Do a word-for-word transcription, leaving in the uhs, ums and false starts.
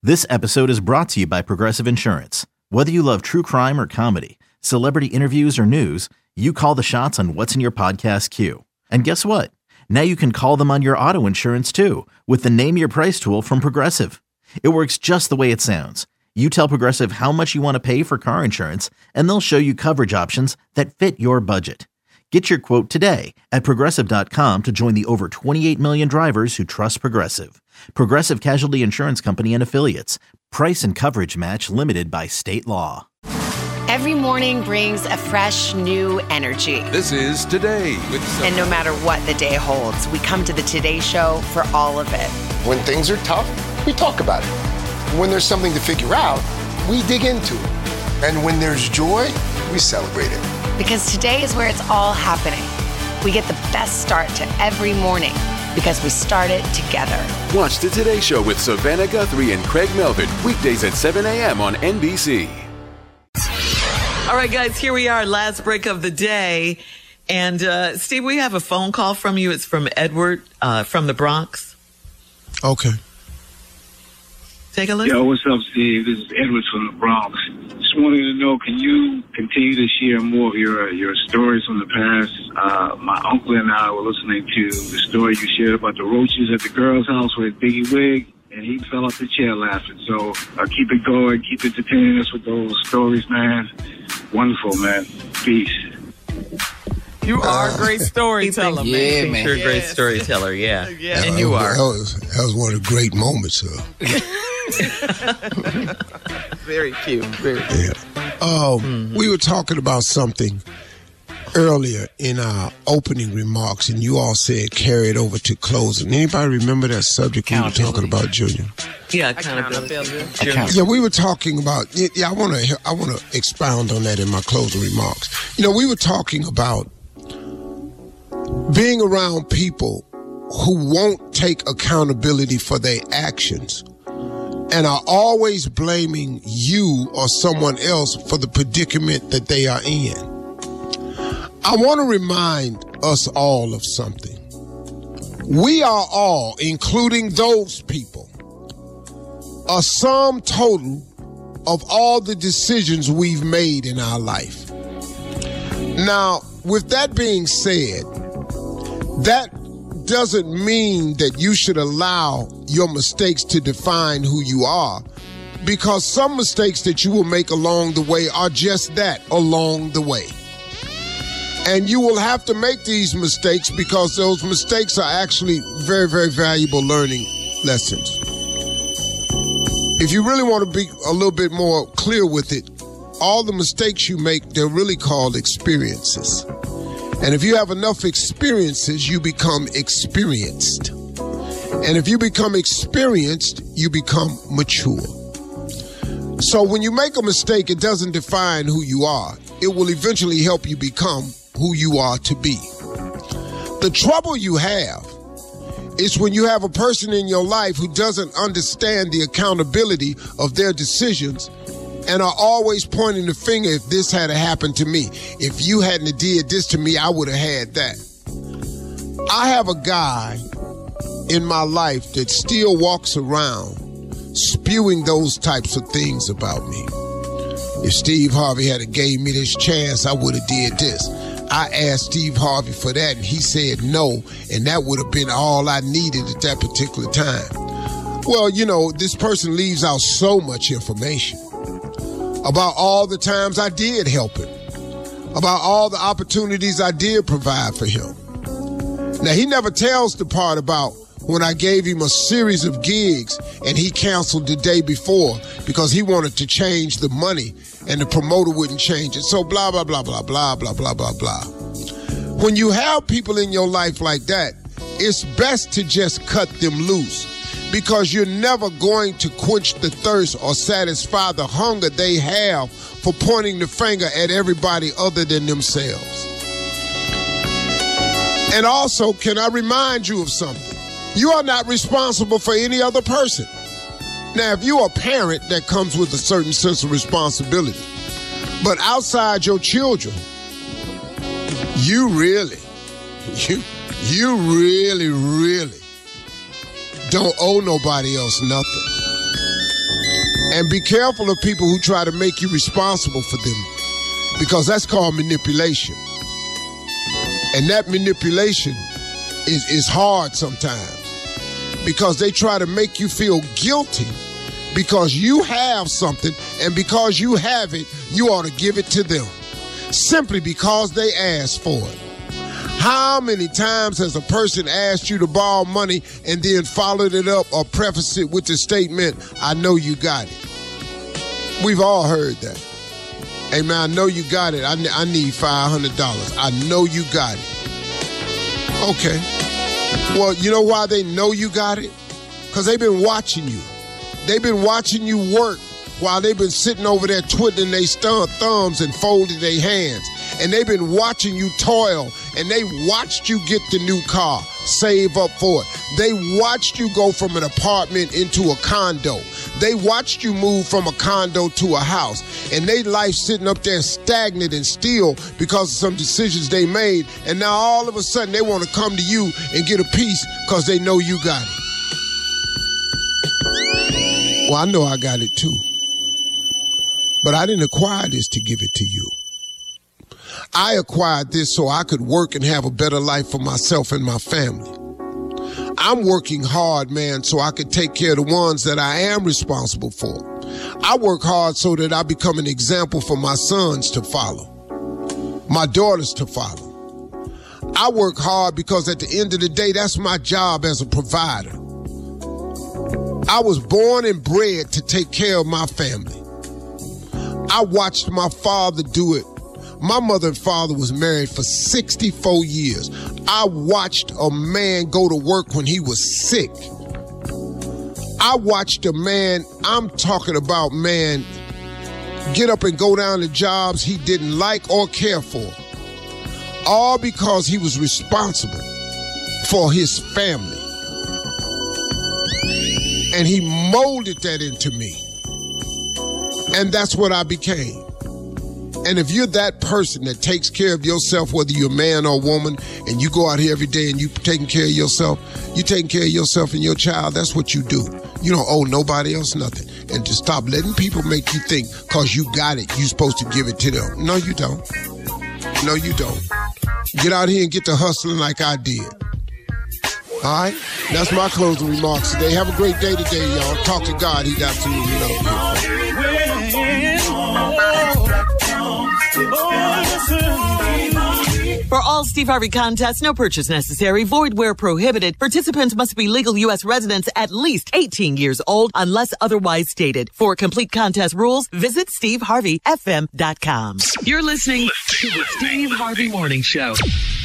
This episode is brought to you by Progressive Insurance. Whether you love true crime or comedy, celebrity interviews or news, you call the shots on what's in your podcast queue. And guess what? Now you can call them on your auto insurance too with the Name Your Price tool from Progressive. It works just the way it sounds. You tell Progressive how much you want to pay for car insurance, and they'll show you coverage options that fit your budget. Get your quote today at Progressive dot com to join the over twenty-eight million drivers who trust Progressive. Progressive Casualty Insurance Company and Affiliates. Price and coverage match limited by state law. Every morning brings a fresh, new energy. This is Today with Sophie. And no matter what the day holds, we come to the Today Show for all of it. When things are tough, we talk about it. When there's something to figure out, we dig into it. And when there's joy, we celebrate it. Because today is where it's all happening. We get the best start to every morning because we start it together. Watch the Today Show with Savannah Guthrie and Craig Melvin, weekdays at seven a.m. on N B C. All right, guys, here we are, last break of the day. And, uh, Steve, we have a phone call from you. It's from Edward uh, from the Bronx. Okay. Take a listen. Yo, what's up, Steve? This is Edward from the Bronx. Just wanted to know, can you continue to share more of your your stories from the past? Uh, my uncle and I were listening to the story you shared about the roaches at the girl's house with Biggie Wig, and he fell off the chair laughing. So uh, keep it going. Keep entertaining us with those stories, man. Wonderful, man. Peace. You are a great storyteller, man. Yeah, man. man. You're a great Yes. storyteller, yeah. yeah. That And you was, are. That was, that was one of the great moments, huh? Very cute. Very cute. Yeah. Um, mm-hmm. We were talking about something earlier in our opening remarks, and you all said carry it over to closing. Anybody remember that subject we were talking about, Junior? Yeah, accountability. Yeah, we were talking about. Yeah, I want to. I want to expound on that in my closing remarks. You know, we were talking about being around people who won't take accountability for their actions and are always blaming you or someone else for the predicament that they are in. I want to remind us all of something. We are all, including those people, a sum total of all the decisions we've made in our life. Now, with that being said, that doesn't mean that you should allow your mistakes to define who you are, because some mistakes that you will make along the way are just that, along the way. And you will have to make these mistakes because those mistakes are actually very, very valuable learning lessons. If you really want to be a little bit more clear with it, all the mistakes you make, they're really called experiences. And if you have enough experiences, you become experienced. And if you become experienced, you become mature. So when you make a mistake, it doesn't define who you are. It will eventually help you become who you are to be. The trouble you have is when you have a person in your life who doesn't understand the accountability of their decisions and are always pointing the finger, if this had happened to me, if you hadn't did this to me, I would have had that. I have a guy in my life that still walks around spewing those types of things about me. If Steve Harvey had gave me this chance, I would have did this. I asked Steve Harvey for that, and he said no, and that would have been all I needed at that particular time. Well, you know, this person leaves out so much information about all the times I did help him, about all the opportunities I did provide for him. Now, he never tells the part about when I gave him a series of gigs and he canceled the day before because he wanted to change the money and the promoter wouldn't change it. So blah, blah, blah, blah, blah, blah, blah, blah, blah. When you have people in your life like that, it's best to just cut them loose, because you're never going to quench the thirst or satisfy the hunger they have for pointing the finger at everybody other than themselves. And also, can I remind you of something? You are not responsible for any other person. Now, if you're a parent, that comes with a certain sense of responsibility. But outside your children, you really, you, you really, really don't owe nobody else nothing. And be careful of people who try to make you responsible for them, because that's called manipulation. And that manipulation is, is hard sometimes, because they try to make you feel guilty because you have something, and because you have it, you ought to give it to them simply because they asked for it. How many times has a person asked you to borrow money and then followed it up or prefaced it with the statement, I know you got it? We've all heard that. Hey, man, I know you got it. I, I need five hundred dollars. I know you got it. Okay. Well, you know why they know you got it? Because they've been watching you. They've been watching you work while they've been sitting over there twiddling their st- thumbs and folding their hands. And they've been watching you toil, and they watched you get the new car, save up for it. They watched you go from an apartment into a condo. They watched you move from a condo to a house, and they life sitting up there stagnant and still because of some decisions they made. And now all of a sudden they want to come to you and get a piece because they know you got it. Well, I know I got it too. But I didn't acquire this to give it to you. I acquired this so I could work and have a better life for myself and my family. I'm working hard, man, so I could take care of the ones that I am responsible for. I work hard so that I become an example for my sons to follow, my daughters to follow. I work hard because at the end of the day, that's my job as a provider. I was born and bred to take care of my family. I watched my father do it. My mother and father was married for sixty-four years. I watched a man go to work when he was sick. I watched a man, I'm talking about man, get up and go down to jobs he didn't like or care for. All because he was responsible for his family. And he molded that into me. And that's what I became. And if you're that person that takes care of yourself, whether you're a man or a woman, and you go out here every day and you taking care of yourself, you taking care of yourself and your child, that's what you do. You don't owe nobody else nothing. And to stop letting people make you think, because you got it, you're supposed to give it to them. No, you don't. No, you don't. Get out here and get to hustling like I did. All right? That's my closing remarks today. Have a great day today, y'all. Talk to God. He's absolutely love For all Steve Harvey contests, no purchase necessary, void where prohibited. Participants must be legal U S residents at least eighteen years old unless otherwise stated. For complete contest rules, visit steve harvey f m dot com. You're listening to the Steve Harvey Morning Show.